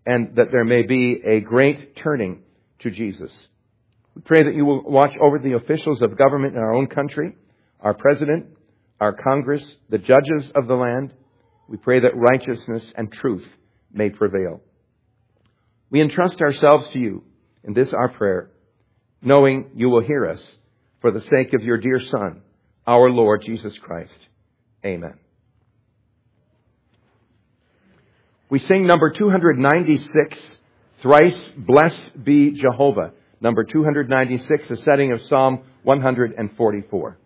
and that there may be a great turning to Jesus. We pray that you will watch over the officials of government in our own country, our president, our Congress, the judges of the land. We pray that righteousness and truth may prevail. We entrust ourselves to you in this our prayer, knowing you will hear us for the sake of your dear Son, our Lord Jesus Christ. Amen. We sing number 296, Thrice Blessed Be Jehovah. Number 296, a setting of Psalm 144.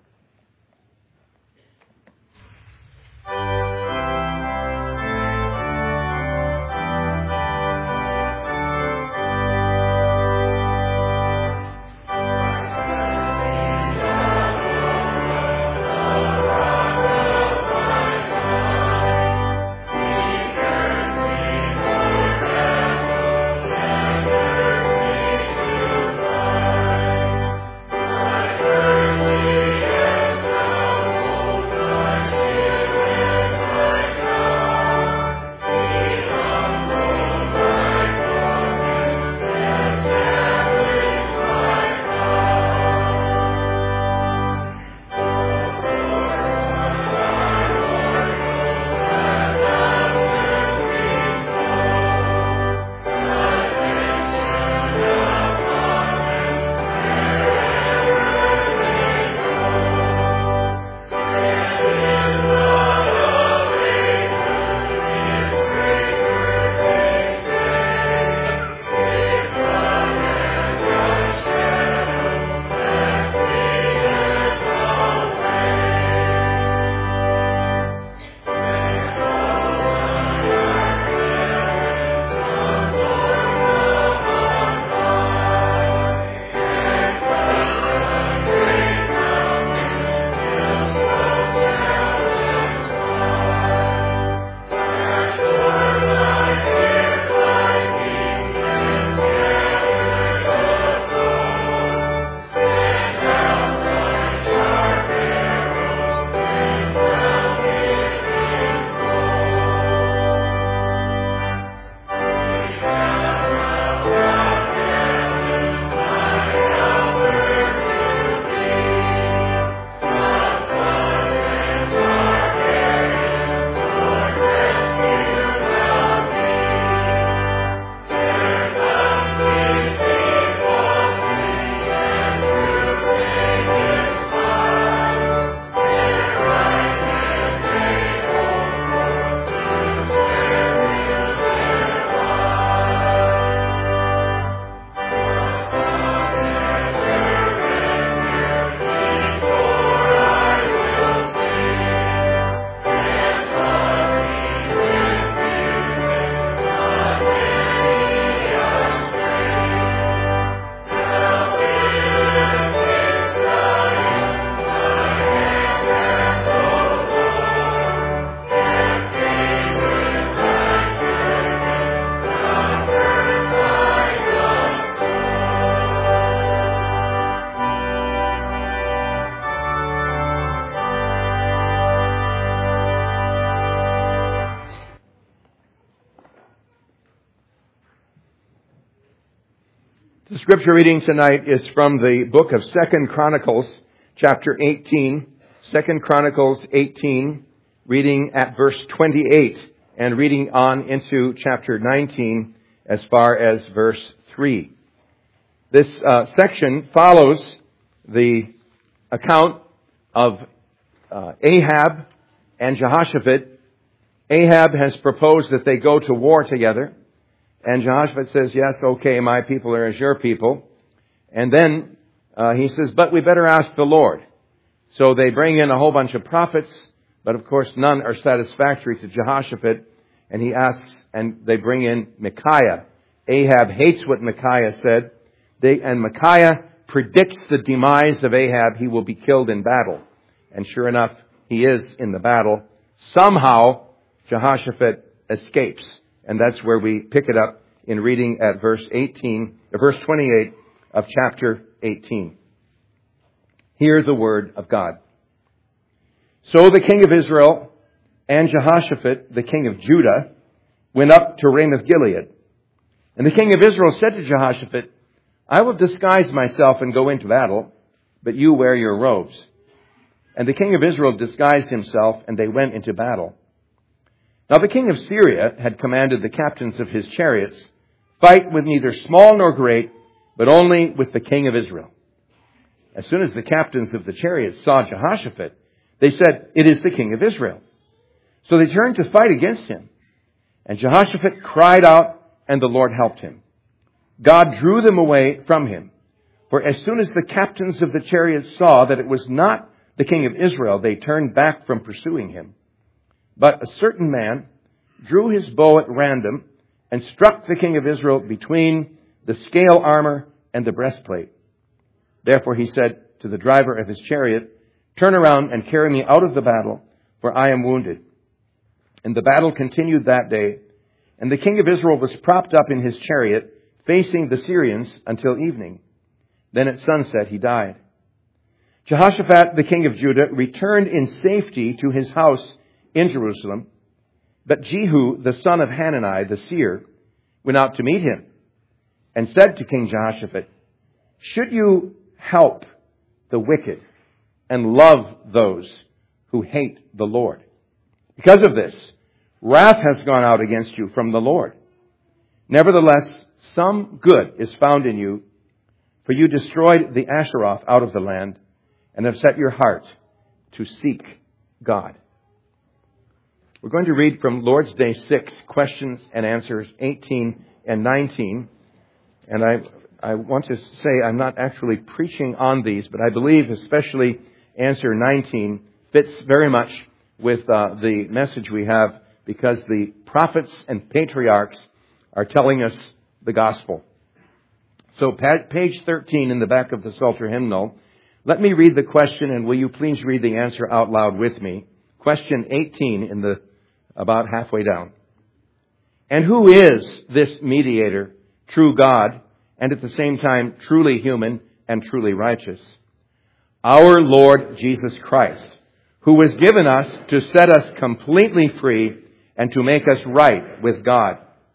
The scripture reading tonight is from the book of 2 Chronicles, chapter 18. 2 Chronicles 18, reading at verse 28 and reading on into chapter 19 as far as verse 3. This section follows the account of Ahab and Jehoshaphat. Ahab has proposed that they go to war together. And Jehoshaphat says, yes, okay, my people are as your people. And then he says, but we better ask the Lord. So they bring in a whole bunch of prophets, but of course none are satisfactory to Jehoshaphat. And he asks, and they bring in Micaiah. Ahab hates what Micaiah said. And Micaiah predicts the demise of Ahab. He will be killed in battle. And sure enough, he is in the battle. Somehow, Jehoshaphat escapes. And that's where we pick it up in reading at verse 28 of chapter 18. Hear the word of God. So the king of Israel and Jehoshaphat, the king of Judah, went up to Ramoth Gilead. And the king of Israel said to Jehoshaphat, I will disguise myself and go into battle, but you wear your robes. And the king of Israel disguised himself, and they went into battle. Now the king of Syria had commanded the captains of his chariots, fight with neither small nor great, but only with the king of Israel. As soon as the captains of the chariots saw Jehoshaphat, they said, it is the king of Israel. So they turned to fight against him. And Jehoshaphat cried out, and the Lord helped him. God drew them away from him. For as soon as the captains of the chariots saw that it was not the king of Israel, they turned back from pursuing him. But a certain man drew his bow at random and struck the king of Israel between the scale armor and the breastplate. Therefore he said to the driver of his chariot, turn around and carry me out of the battle, for I am wounded. And the battle continued that day, and the king of Israel was propped up in his chariot, facing the Syrians until evening. Then at sunset he died. Jehoshaphat, the king of Judah, returned in safety to his house in Jerusalem. But Jehu, the son of Hanani, the seer, went out to meet him and said to King Jehoshaphat, should you help the wicked and love those who hate the Lord? Because of this, wrath has gone out against you from the Lord. Nevertheless, some good is found in you, for you destroyed the Asheroth out of the land and have set your heart to seek God. We're going to read from Lord's Day 6, questions and answers 18 and 19. And I want to say I'm not actually preaching on these, but I believe especially answer 19 fits very much with the message we have, because the prophets and patriarchs are telling us the gospel. So page 13 in the back of the Psalter hymnal, let me read the question, and will you please read the answer out loud with me? Question 18 in the about halfway down. And who is this mediator, true God, and at the same time truly human and truly righteous? Our Lord Jesus Christ, who was given us to set us completely free and to make us right with God.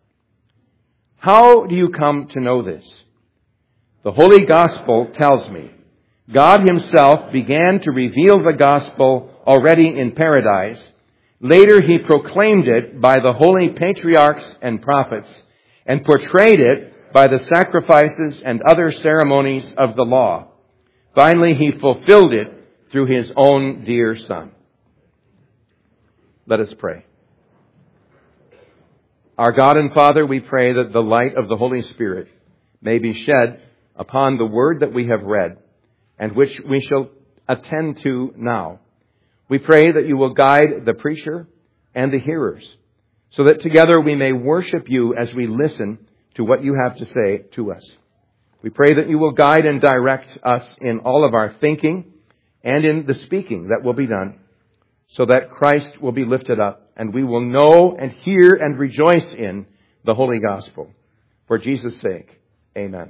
How do you come to know this? The Holy Gospel tells me God Himself began to reveal the gospel already in paradise. Later He proclaimed it by the holy patriarchs and prophets and portrayed it by the sacrifices and other ceremonies of the law. Finally, He fulfilled it through His own dear Son. Let us pray. Our God and Father, we pray that the light of the Holy Spirit may be shed upon the word that we have read and which we shall attend to now. We pray that you will guide the preacher and the hearers so that together we may worship you as we listen to what you have to say to us. We pray that you will guide and direct us in all of our thinking and in the speaking that will be done, so that Christ will be lifted up and we will know and hear and rejoice in the Holy Gospel. For Jesus' sake, amen.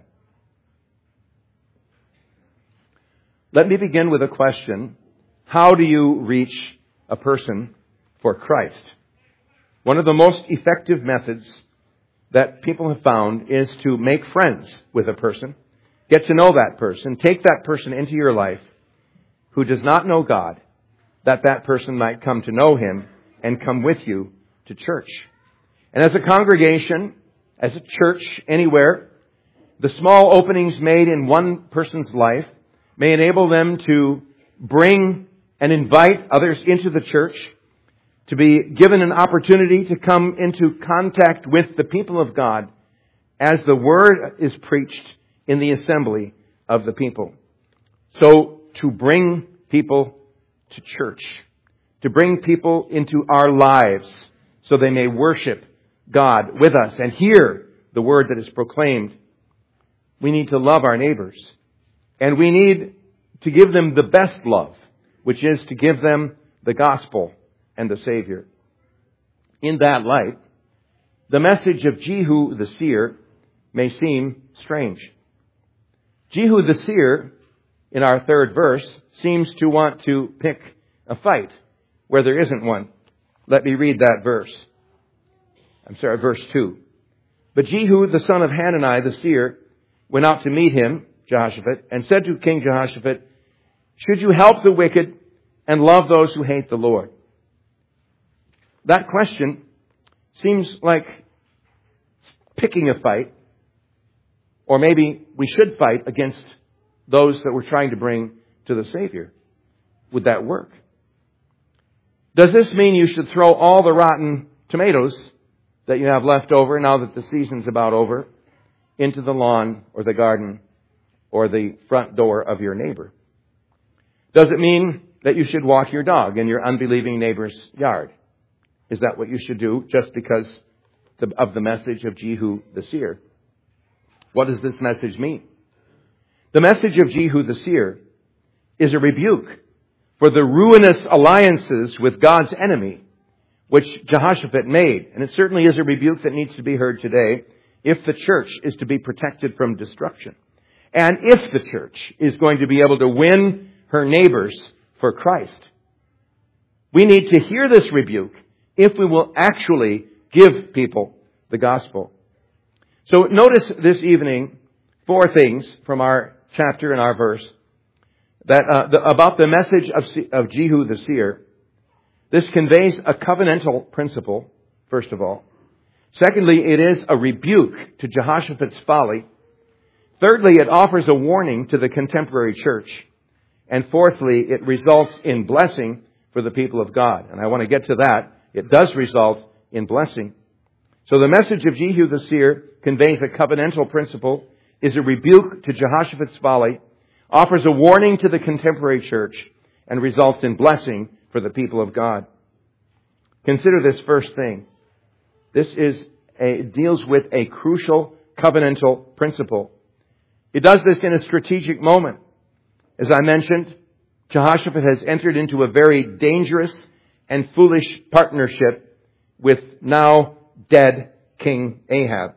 Let me begin with a question. How do you reach a person for Christ? One of the most effective methods that people have found is to make friends with a person, get to know that person, take that person into your life who does not know God, that person might come to know Him and come with you to church. And as a congregation, as a church, anywhere, the small openings made in one person's life may enable them to bring and invite others into the church, to be given an opportunity to come into contact with the people of God as the Word is preached in the assembly of the people. So to bring people to church, to bring people into our lives so they may worship God with us and hear the Word that is proclaimed, we need to love our neighbors. And we need to give them the best love, which is to give them the gospel and the Savior. In that light, the message of Jehu the seer may seem strange. Jehu the seer, in our third verse, seems to want to pick a fight where there isn't one. Let me read that verse. Verse 2. But Jehu, the son of Hanani, the seer, went out to meet him, Jehoshaphat, and said to King Jehoshaphat, should you help the wicked and love those who hate the Lord? That question seems like picking a fight, or maybe we should fight against those that we're trying to bring to the Savior. Would that work? Does this mean you should throw all the rotten tomatoes that you have left over now that the season's about over into the lawn or the garden or the front door of your neighbor? Does it mean that you should walk your dog in your unbelieving neighbor's yard? Is that what you should do just because of the message of Jehu the seer? What does this message mean? The message of Jehu the seer is a rebuke for the ruinous alliances with God's enemy, which Jehoshaphat made. And it certainly is a rebuke that needs to be heard today if the church is to be protected from destruction. And if the church is going to be able to win her neighbors for Christ. We need to hear this rebuke if we will actually give people the gospel. So notice this evening 4 things from our chapter and our verse that about the message of Jehu the seer. This conveys a covenantal principle, first of all. Secondly, it is a rebuke to Jehoshaphat's folly. Thirdly, it offers a warning to the contemporary church. And fourthly, it results in blessing for the people of God. And I want to get to that. It does result in blessing. So the message of Jehu the seer conveys a covenantal principle, is a rebuke to Jehoshaphat's folly, offers a warning to the contemporary church, and results in blessing for the people of God. Consider this first thing. This deals with a crucial covenantal principle. It does this in a strategic moment. As I mentioned, Jehoshaphat has entered into a very dangerous and foolish partnership with now dead King Ahab.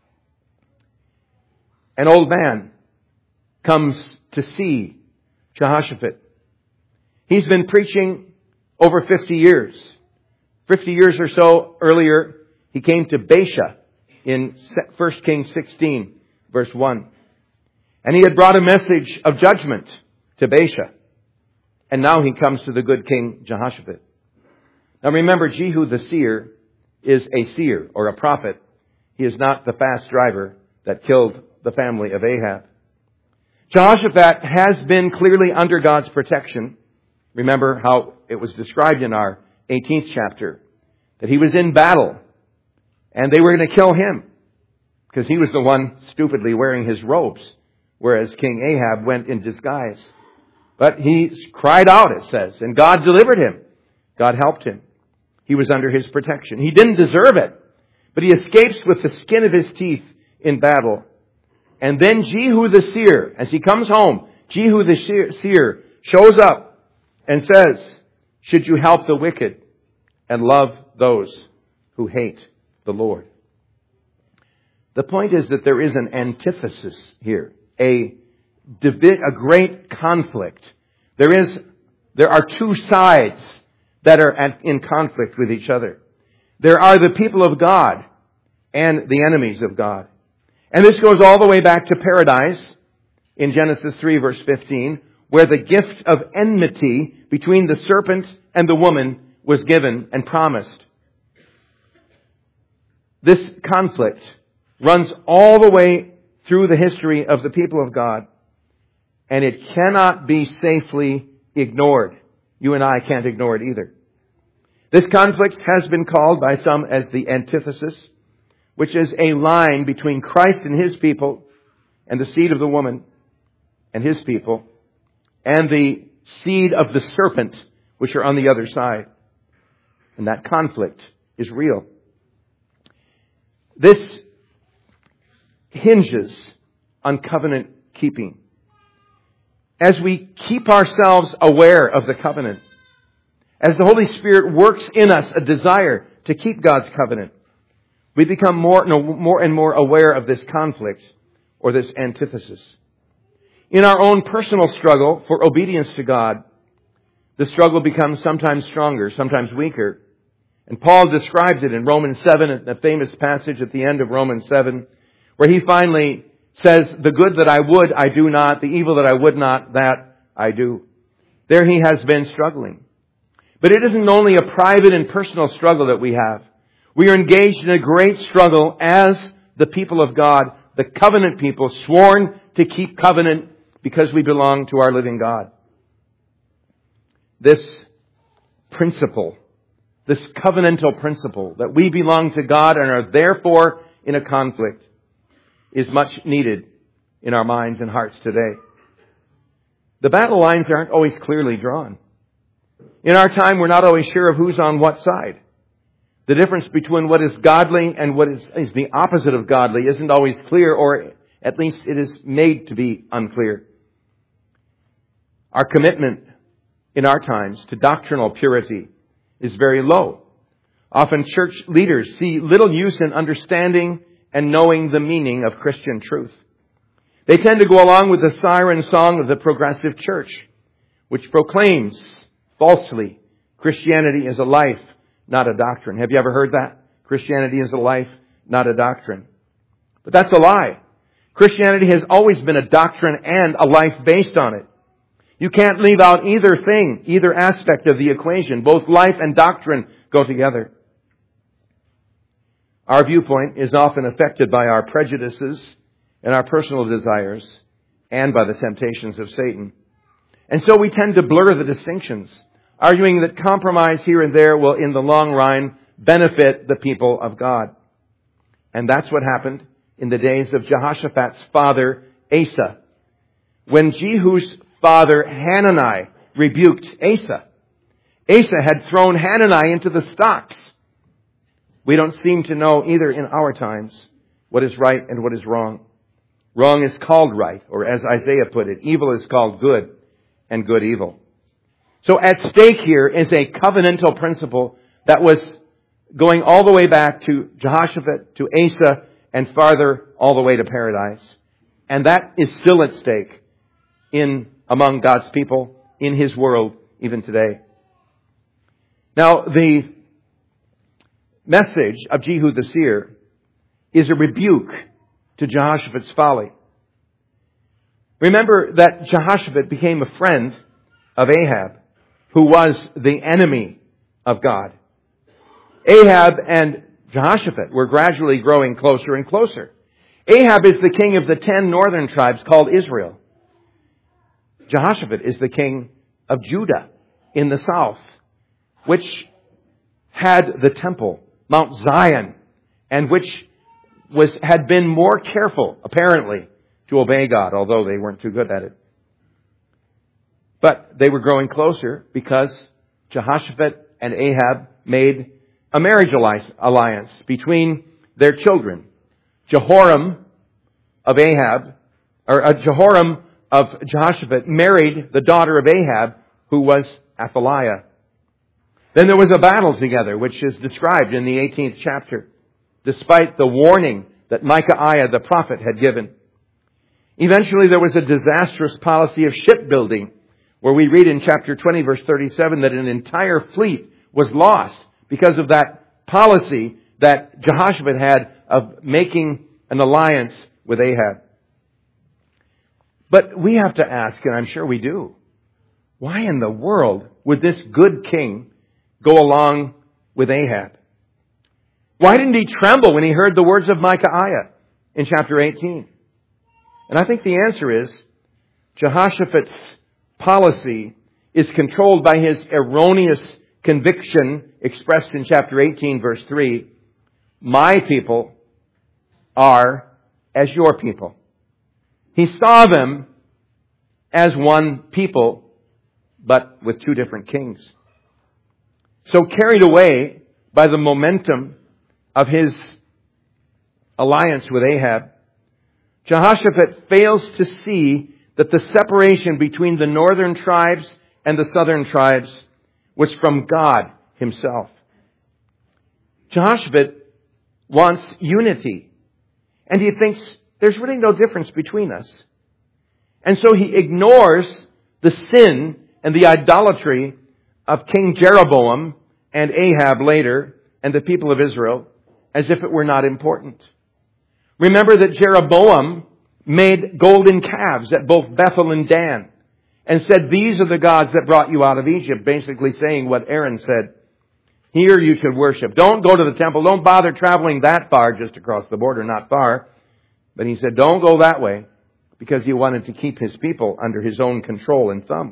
An old man comes to see Jehoshaphat. He's been preaching over 50 years. 50 years or so earlier, he came to Baasha in 1 Kings 16, verse 1. And he had brought a message of judgment to Baasha. And now he comes to the good King Jehoshaphat. Now remember, Jehu the seer is a seer or a prophet. He is not the fast driver that killed the family of Ahab. Jehoshaphat has been clearly under God's protection. Remember how it was described in our 18th chapter, that he was in battle and they were going to kill him because he was the one stupidly wearing his robes, whereas King Ahab went in disguise. But he cried out, it says, and God delivered him. God helped him. He was under his protection. He didn't deserve it, but he escapes with the skin of his teeth in battle. And then Jehu the seer, as he comes home, Jehu the seer shows up and says, should you help the wicked and love those who hate the Lord? The point is that there is an antithesis here, a great conflict. There are two sides that are in conflict with each other. There are the people of God and the enemies of God. And this goes all the way back to paradise in Genesis 3 verse 15, where the gift of enmity between the serpent and the woman was given and promised. This conflict runs all the way through the history of the people of God, and it cannot be safely ignored. You and I can't ignore it either. This conflict has been called by some as the antithesis, which is a line between Christ and His people and the seed of the woman and His people and the seed of the serpent, which are on the other side. And that conflict is real. This hinges on covenant keeping. As we keep ourselves aware of the covenant, as the Holy Spirit works in us a desire to keep God's covenant, we become more and more aware of this conflict or this antithesis. In our own personal struggle for obedience to God, the struggle becomes sometimes stronger, sometimes weaker. And Paul describes it in Romans 7, the famous passage at the end of Romans 7, where he finally says, the good that I would, I do not. The evil that I would not, that I do. There he has been struggling. But it isn't only a private and personal struggle that we have. We are engaged in a great struggle as the people of God, the covenant people, sworn to keep covenant because we belong to our living God. This principle, this covenantal principle that we belong to God and are therefore in a conflict, is much needed in our minds and hearts today. The battle lines aren't always clearly drawn. In our time, we're not always sure of who's on what side. The difference between what is godly and what is the opposite of godly isn't always clear, or at least it is made to be unclear. Our commitment in our times to doctrinal purity is very low. Often church leaders see little use in understanding and knowing the meaning of Christian truth. They tend to go along with the siren song of the progressive church, which proclaims falsely Christianity is a life, not a doctrine. Have you ever heard that? Christianity is a life, not a doctrine. But that's a lie. Christianity has always been a doctrine and a life based on it. You can't leave out either thing, either aspect of the equation. Both life and doctrine go together. Our viewpoint is often affected by our prejudices and our personal desires and by the temptations of Satan. And so we tend to blur the distinctions, arguing that compromise here and there will, in the long run, benefit the people of God. And that's what happened in the days of Jehoshaphat's father, Asa. When Jehu's father, Hanani, rebuked Asa, Asa had thrown Hanani into the stocks. We don't seem to know either in our times what is right and what is wrong. Wrong is called right, or as Isaiah put it, evil is called good, and good evil. So at stake here is a covenantal principle that was going all the way back to Jehoshaphat, to Asa, and farther all the way to paradise. And that is still at stake among God's people, in His world, even today. Now, the message of Jehu the seer is a rebuke to Jehoshaphat's folly. Remember that Jehoshaphat became a friend of Ahab, who was the enemy of God. Ahab and Jehoshaphat were gradually growing closer and closer. Ahab is the king of the 10 northern tribes called Israel. Jehoshaphat is the king of Judah in the south, which had the temple, Mount Zion, and which had been more careful, apparently, to obey God, although they weren't too good at it. But they were growing closer because Jehoshaphat and Ahab made a marriage alliance between their children. Jehoram of Jehoshaphat married the daughter of Ahab, who was Athaliah. Then there was a battle together, which is described in the 18th chapter, despite the warning that Micaiah the prophet had given. Eventually there was a disastrous policy of shipbuilding, where we read in chapter 20, verse 37, that an entire fleet was lost because of that policy that Jehoshaphat had of making an alliance with Ahab. But we have to ask, and I'm sure we do, why in the world would this good king go along with Ahab? Why didn't he tremble when he heard the words of Micaiah in chapter 18? And I think the answer is Jehoshaphat's policy is controlled by his erroneous conviction expressed in chapter 18, verse 3. My people are as your people. He saw them as one people, but with two different kings. So carried away by the momentum of his alliance with Ahab, Jehoshaphat fails to see that the separation between the northern tribes and the southern tribes was from God Himself. Jehoshaphat wants unity, and he thinks there's really no difference between us. And so he ignores the sin and the idolatry of King Jeroboam and Ahab later, and the people of Israel as if it were not important. Remember that Jeroboam made golden calves at both Bethel and Dan and said, "These are the gods that brought you out of Egypt," basically saying what Aaron said. Here you should worship. Don't go to the temple. Don't bother traveling that far, just across the border, not far. But he said, don't go that way, because he wanted to keep his people under his own control and thumb.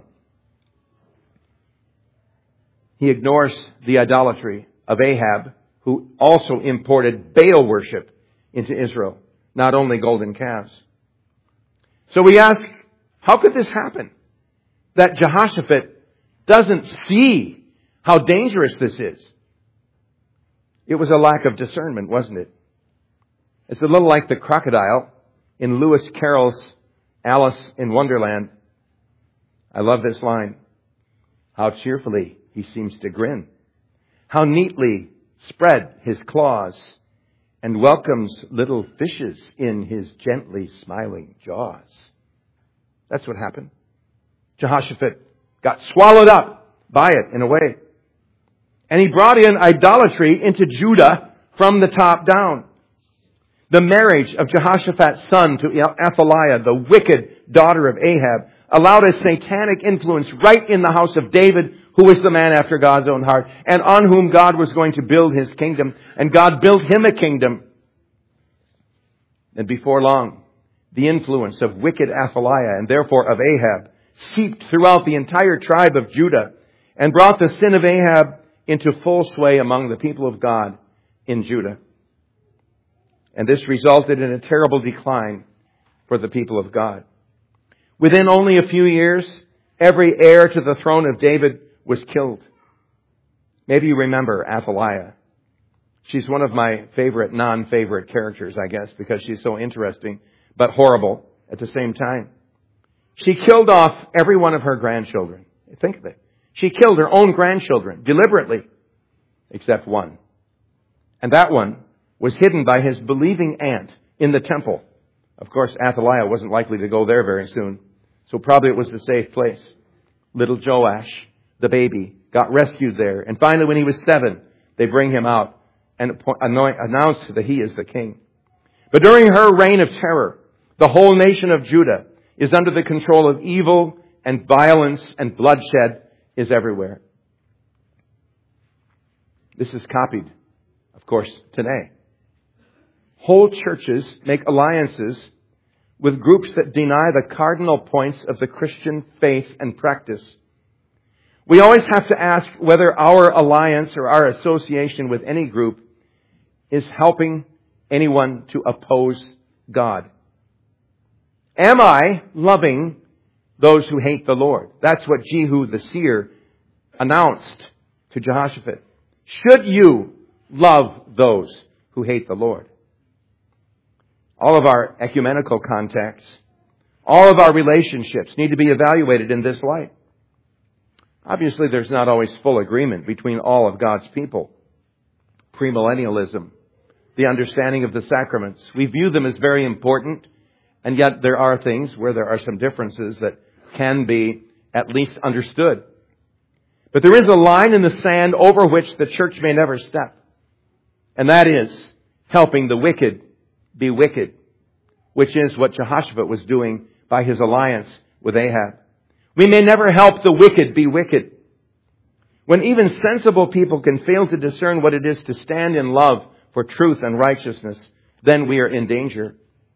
He ignores the idolatry of Ahab, who also imported Baal worship into Israel, not only golden calves. So we ask, how could this happen? That Jehoshaphat doesn't see how dangerous this is. It was a lack of discernment, wasn't it? It's a little like the crocodile in Lewis Carroll's Alice in Wonderland. I love this line. How cheerfully he seems to grin. How neatly spread his claws, and welcomes little fishes in his gently smiling jaws. That's what happened. Jehoshaphat got swallowed up by it in a way. And he brought in idolatry into Judah from the top down. The marriage of Jehoshaphat's son to Athaliah, the wicked daughter of Ahab, allowed a satanic influence right in the house of David, who was the man after God's own heart, and on whom God was going to build his kingdom. And God built him a kingdom. And before long, the influence of wicked Athaliah, and therefore of Ahab, seeped throughout the entire tribe of Judah and brought the sin of Ahab into full sway among the people of God in Judah. And this resulted in a terrible decline for the people of God. Within only a few years, every heir to the throne of David was killed. Maybe you remember Athaliah. She's one of my favorite, non-favorite characters, I guess, because she's so interesting, but horrible at the same time. She killed off every one of her grandchildren. Think of it. She killed her own grandchildren deliberately, except one. And that one was hidden by his believing aunt in the temple. Of course, Athaliah wasn't likely to go there very soon, so probably it was the safe place. Little Joash, the baby, got rescued there. And finally, when he was 7, they bring him out and announce that he is the king. But during her reign of terror, the whole nation of Judah is under the control of evil, and violence and bloodshed is everywhere. This is copied, of course, today. Whole churches make alliances with groups that deny the cardinal points of the Christian faith and practice. We always have to ask whether our alliance or our association with any group is helping anyone to oppose God. Am I loving those who hate the Lord? That's what Jehu the seer announced to Jehoshaphat. Should you love those who hate the Lord? All of our ecumenical contacts, all of our relationships need to be evaluated in this light. Obviously, there's not always full agreement between all of God's people. Premillennialism, the understanding of the sacraments, we view them as very important, and yet there are things where there are some differences that can be at least understood. But there is a line in the sand over which the church may never step. And that is helping the wicked be wicked, which is what Jehoshaphat was doing by his alliance with Ahab. We may never help the wicked be wicked. When even sensible people can fail to discern what it is to stand in love for truth and righteousness, then we are in danger.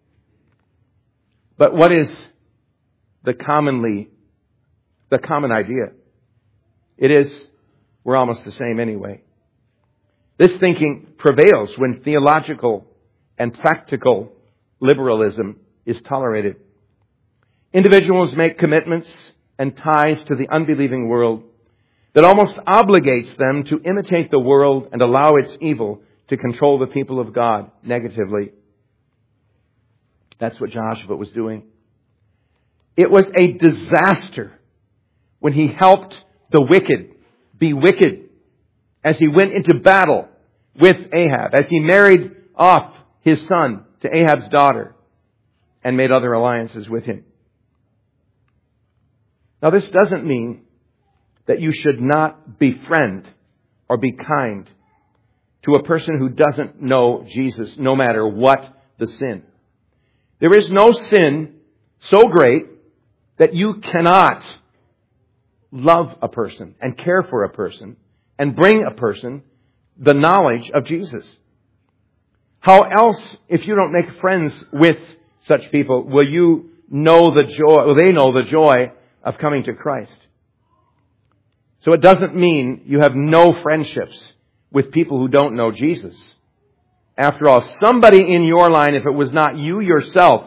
But what is the common idea? It is, we're almost the same anyway. This thinking prevails when theological and practical liberalism is tolerated. Individuals make commitments and ties to the unbelieving world that almost obligates them to imitate the world and allow its evil to control the people of God negatively. That's what Jehoshaphat was doing. It was a disaster when he helped the wicked be wicked as he went into battle with Ahab, as he married off his son to Ahab's daughter and made other alliances with him. Now, this doesn't mean that you should not befriend or be kind to a person who doesn't know Jesus, no matter what the sin. There is no sin so great that you cannot love a person and care for a person and bring a person the knowledge of Jesus. How else, if you don't make friends with such people, will you know the joy, will they know the joy of coming to Christ? So it doesn't mean you have no friendships with people who don't know Jesus. After all, somebody in your line, if it was not you yourself,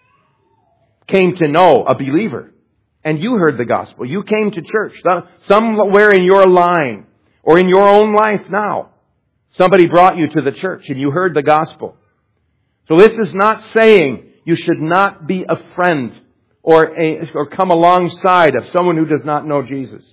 came to know a believer. And you heard the gospel. You came to church. Somewhere in your line or in your own life now, somebody brought you to the church and you heard the gospel. So this is not saying you should not be a friend or come alongside of someone who does not know Jesus.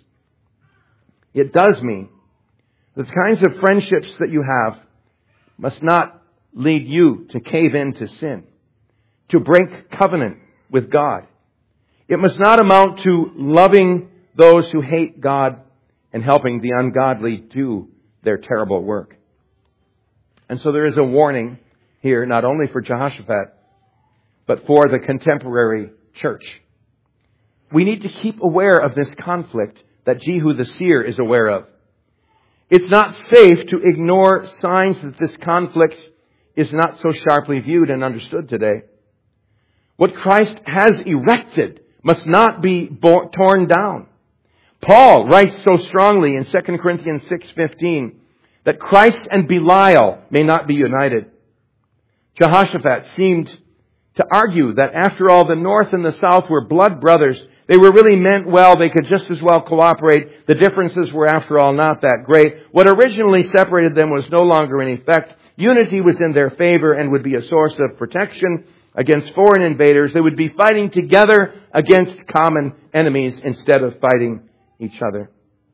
It does mean the kinds of friendships that you have must not lead you to cave into sin, to break covenant with God. It must not amount to loving those who hate God and helping the ungodly do their terrible work. And so there is a warning here, not only for Jehoshaphat, but for the contemporary church. We need to keep aware of this conflict that Jehu the seer is aware of. It's not safe to ignore signs that this conflict is not so sharply viewed and understood today. What Christ has erected must not be torn down. Paul writes so strongly in 2 Corinthians 6:15 that Christ and Belial may not be united. Jehoshaphat seemed to argue that after all, the north and the south were blood brothers. They were really meant well. They could just as well cooperate. The differences were, after all, not that great. What originally separated them was no longer in effect. Unity was in their favor and would be a source of protection against foreign invaders. They would be fighting together against common enemies instead of fighting each other.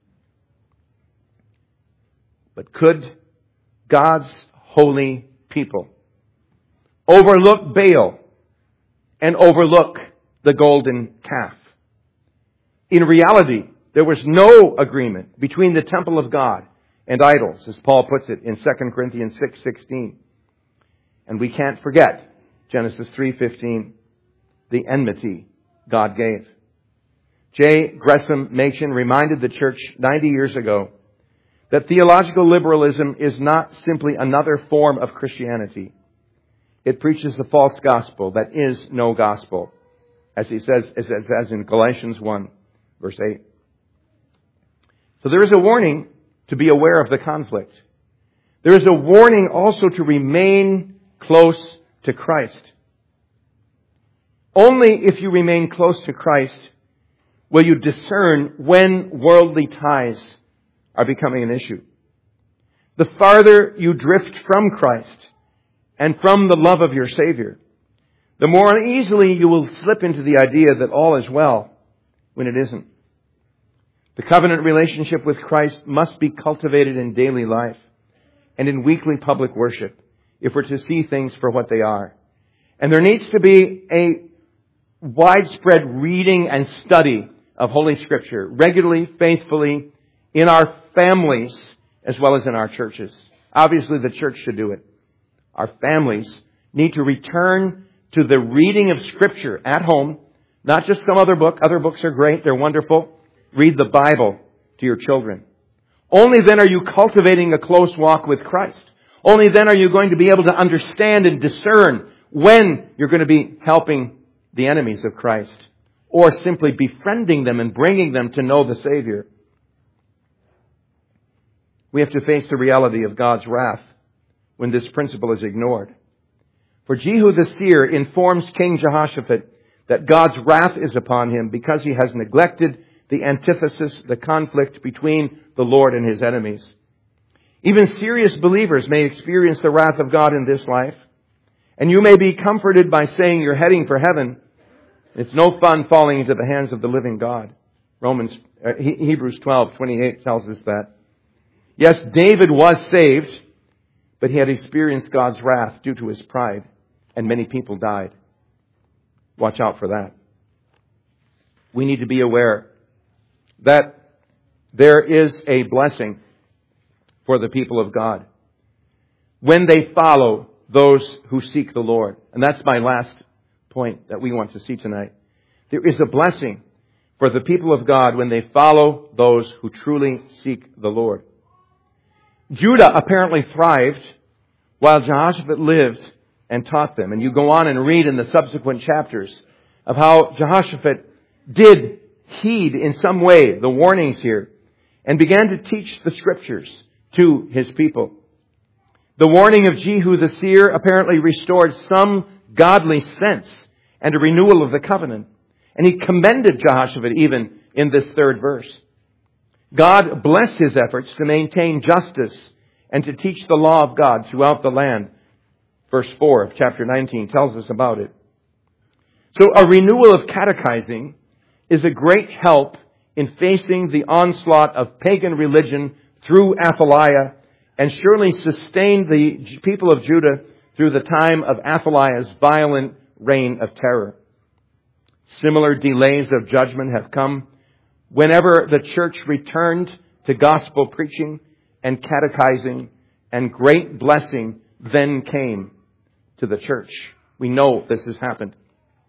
But could God's holy people overlook Baal and overlook the golden calf? In reality, there was no agreement between the temple of God and idols, as Paul puts it in 2 Corinthians 6:16. And we can't forget Genesis 3:15, the enmity God gave. J. Gresham Machen reminded the church 90 years ago that theological liberalism is not simply another form of Christianity. It preaches the false gospel that is no gospel, as he says, as in Galatians 1, verse 8. So there is a warning to be aware of the conflict. There is a warning also to remain close to Christ. Only if you remain close to Christ will you discern when worldly ties are becoming an issue. The farther you drift from Christ and from the love of your Savior, the more uneasily you will slip into the idea that all is well when it isn't. The covenant relationship with Christ must be cultivated in daily life and in weekly public worship if we're to see things for what they are. And there needs to be a widespread reading and study of Holy Scripture, regularly, faithfully, in our families as well as in our churches. Obviously, the church should do it. Our families need to return to the reading of Scripture at home, not just some other book. Other books are great. They're wonderful. Read the Bible to your children. Only then are you cultivating a close walk with Christ. Only then are you going to be able to understand and discern when you're going to be helping the enemies of Christ or simply befriending them and bringing them to know the Savior. We have to face the reality of God's wrath when this principle is ignored. For Jehu the seer informs King Jehoshaphat that God's wrath is upon him because he has neglected the antithesis, the conflict between the Lord and his enemies. Even serious believers may experience the wrath of God in this life, and you may be comforted by saying you're heading for heaven. It's no fun falling into the hands of the living God. Hebrews 12:28 tells us that. Yes, David was saved, but he had experienced God's wrath due to his pride, and many people died. Watch out for that. We need to be aware that there is a blessing for the people of God. when they follow those who seek the Lord. And that's my last point that we want to see tonight. There is a blessing for the people of God when they follow those who truly seek the Lord. Judah apparently thrived while Jehoshaphat lived and taught them. And you go on and read in the subsequent chapters of how Jehoshaphat did heed in some way the warnings here and began to teach the Scriptures to his people. The warning of Jehu the seer apparently restored some godly sense and a renewal of the covenant. And he commended Jehoshaphat even in this third verse. God blessed his efforts to maintain justice and to teach the law of God throughout the land. Verse 4 of chapter 19 tells us about it. So a renewal of catechizing is a great help in facing the onslaught of pagan religion through Athaliah, and surely sustained the people of Judah through the time of Athaliah's violent reign of terror. Similar delays of judgment have come whenever the church returned to gospel preaching and catechizing, and great blessing then came to the church. We know this has happened.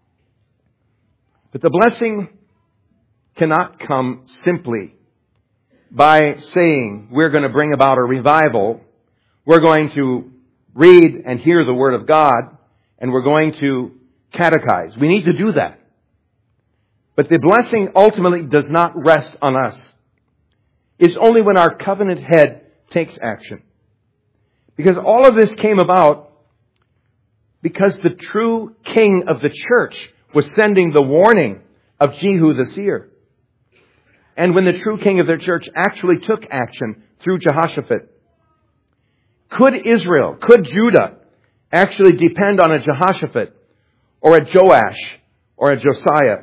But the blessing cannot come simply by saying we're going to bring about a revival, we're going to read and hear the Word of God, and we're going to catechize. We need to do that. But the blessing ultimately does not rest on us. It's only when our covenant head takes action. Because all of this came about because the true king of the church was sending the warning of Jehu the seer. And when the true king of their church actually took action through Jehoshaphat, could Israel, could Judah actually depend on a Jehoshaphat or a Joash or a Josiah?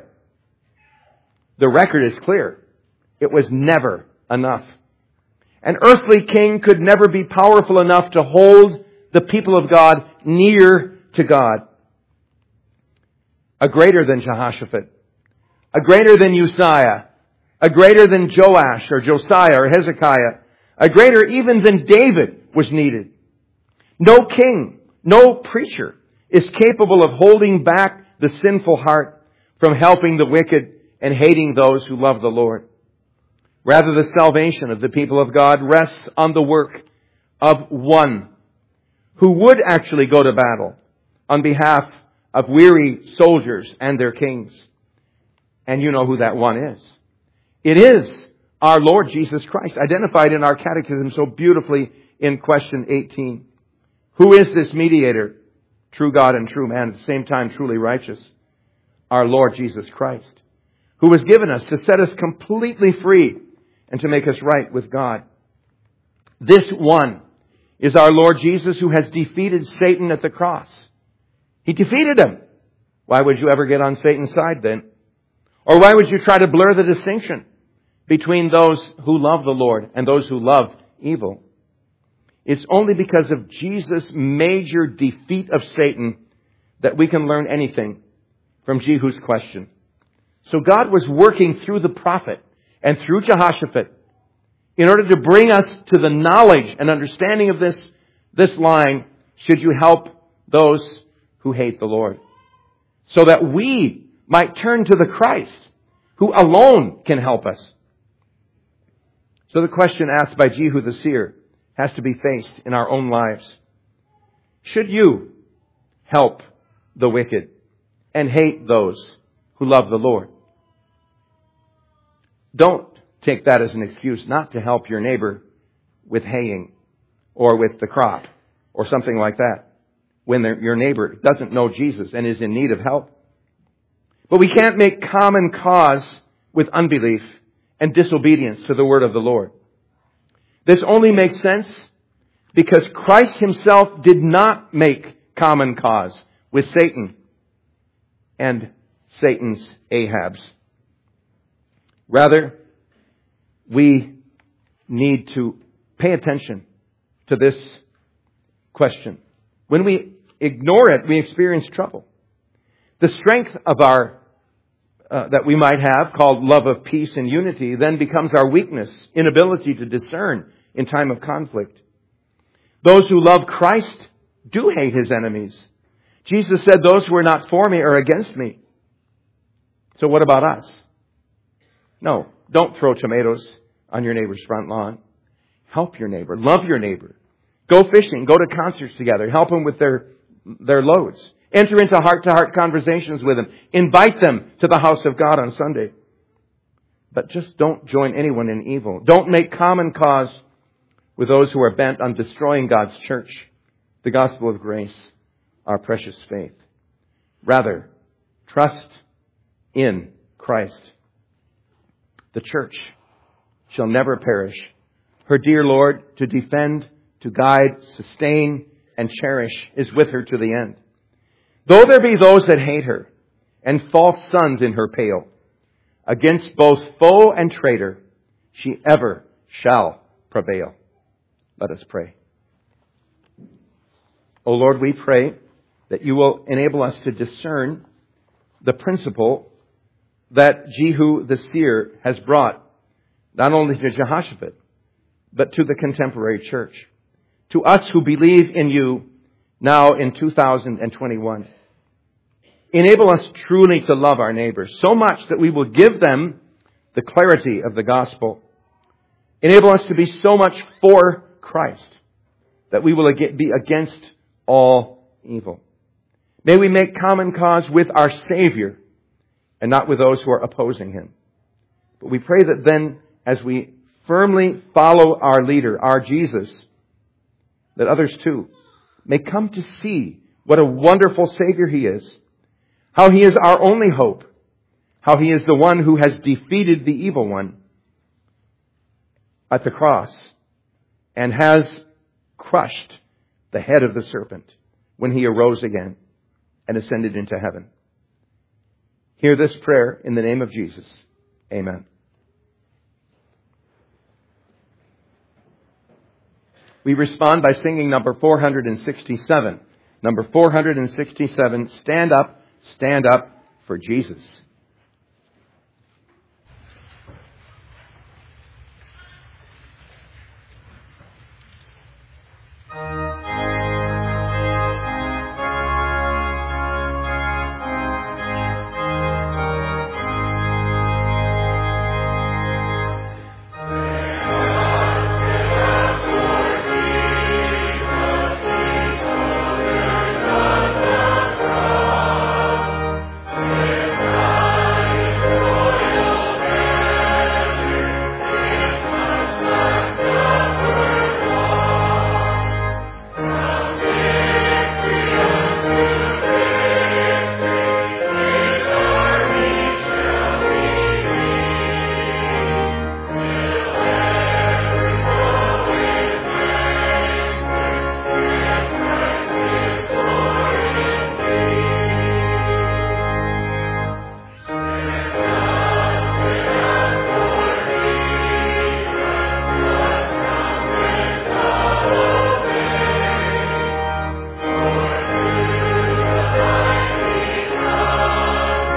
The record is clear. It was never enough. An earthly king could never be powerful enough to hold the people of God near to God. A greater than Jehoshaphat, a greater than Uzziah, a greater than Joash or Josiah or Hezekiah, a greater even than David was needed. No king, no preacher is capable of holding back the sinful heart from helping the wicked and hating those who love the Lord. Rather, the salvation of the people of God rests on the work of one who would actually go to battle on behalf of weary soldiers and their kings. And you know who that one is. It is our Lord Jesus Christ, identified in our catechism so beautifully in question 18. Who is this mediator, true God and true man, at the same time truly righteous? Our Lord Jesus Christ, who was given us to set us completely free and to make us right with God. This one is our Lord Jesus, who has defeated Satan at the cross. He defeated him. Why would you ever get on Satan's side then? Or why would you try to blur the distinction between those who love the Lord and those who love evil? It's only because of Jesus' major defeat of Satan that we can learn anything from Jehu's question. So God was working through the prophet and through Jehoshaphat in order to bring us to the knowledge and understanding of this line, should you help those who hate the Lord? So that we might turn to the Christ, who alone can help us. So the question asked by Jehu the seer has to be faced in our own lives. Should you help the wicked and hate those who love the Lord? Don't take that as an excuse not to help your neighbor with haying or with the crop or something like that when your neighbor doesn't know Jesus and is in need of help. But we can't make common cause with unbelief and disobedience to the word of the Lord. This only makes sense because Christ himself did not make common cause with Satan and Satan's Ahabs. Rather, we need to pay attention to this question. When we ignore it, we experience trouble. The strength of our that we might have, called love of peace and unity, then becomes our weakness, inability to discern in time of conflict. Those who love Christ do hate His enemies. Jesus said, those who are not for me are against me. So what about us? No, don't throw tomatoes on your neighbor's front lawn. Help your neighbor. Love your neighbor. Go fishing. Go to concerts together. Help them with their loads. Enter into heart-to-heart conversations with them. Invite them to the house of God on Sunday. But just don't join anyone in evil. Don't make common cause with those who are bent on destroying God's church, the gospel of grace, our precious faith. Rather, trust in Christ. The church shall never perish. Her dear Lord, to defend, to guide, sustain, and cherish, is with her to the end. Though there be those that hate her, and false sons in her pale, against both foe and traitor, she ever shall prevail. Let us pray. O Lord, we pray that you will enable us to discern the principle that Jehu the seer has brought, not only to Jehoshaphat, but to the contemporary church, to us who believe in you now in 2021. Enable us truly to love our neighbors so much that we will give them the clarity of the gospel. Enable us to be so much for Christ that we will be against all evil. May we make common cause with our Savior and not with those who are opposing Him. But we pray that then, as we firmly follow our leader, our Jesus, that others too may come to see what a wonderful Savior He is, how He is our only hope, how He is the one who has defeated the evil one at the cross and has crushed the head of the serpent when He arose again and ascended into heaven. Hear this prayer in the name of Jesus. Amen. We respond by singing number 467. Number 467, stand up for Jesus.